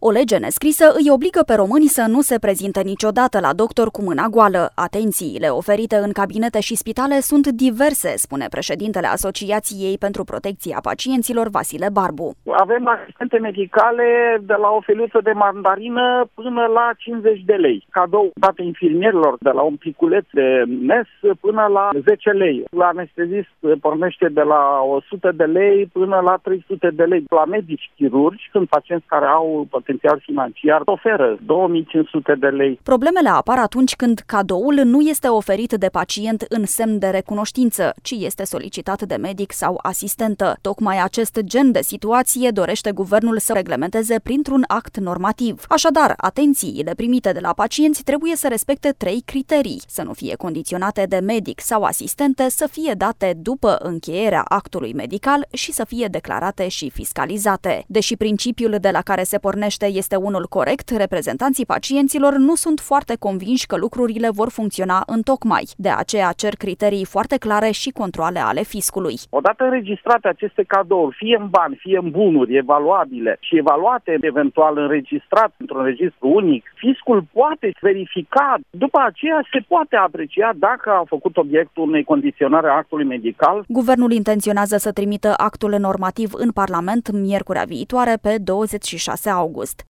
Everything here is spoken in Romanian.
O lege nescrisă îi obligă pe români să nu se prezinte niciodată la doctor cu mâna goală. Atențiile oferite în cabinete și spitale sunt diverse, spune președintele Asociației pentru Protecția Pacienților, Vasile Barbu. Avem asistente medicale de la o feliuță de mandarină până la 50 de lei. Cadou date infirmierilor de la un piculeț de mes până la 10 lei. La anestezist pornește de la 100 de lei până la 300 de lei. La medici chirurgi sunt pacienți care au potențial financiar, oferă 2500 de lei. Problemele apar atunci când cadoul nu este oferit de pacient în semn de recunoștință, ci este solicitat de medic sau asistentă. Tocmai acest gen de situație dorește guvernul să reglementeze printr-un act normativ. Așadar, atențiile primite de la pacienți trebuie să respecte 3 criterii: să nu fie condiționate de medic sau asistente, să fie date după încheierea actului medical și să fie declarate și fiscalizate. Deși principiul de la care se pornește este unul corect, reprezentanții pacienților nu sunt foarte convinși că lucrurile vor funcționa întocmai. De aceea cer criterii foarte clare și controale ale fiscului. Odată înregistrate aceste cadouri, fie în bani, fie în bunuri evaluabile și evaluate, eventual înregistrat într-un registru unic, fiscul poate verifica. După aceea se poate aprecia dacă a făcut obiectul unei condiționare a actului medical. Guvernul intenționează să trimită actul normativ în Parlament miercurea viitoare, pe 26 august.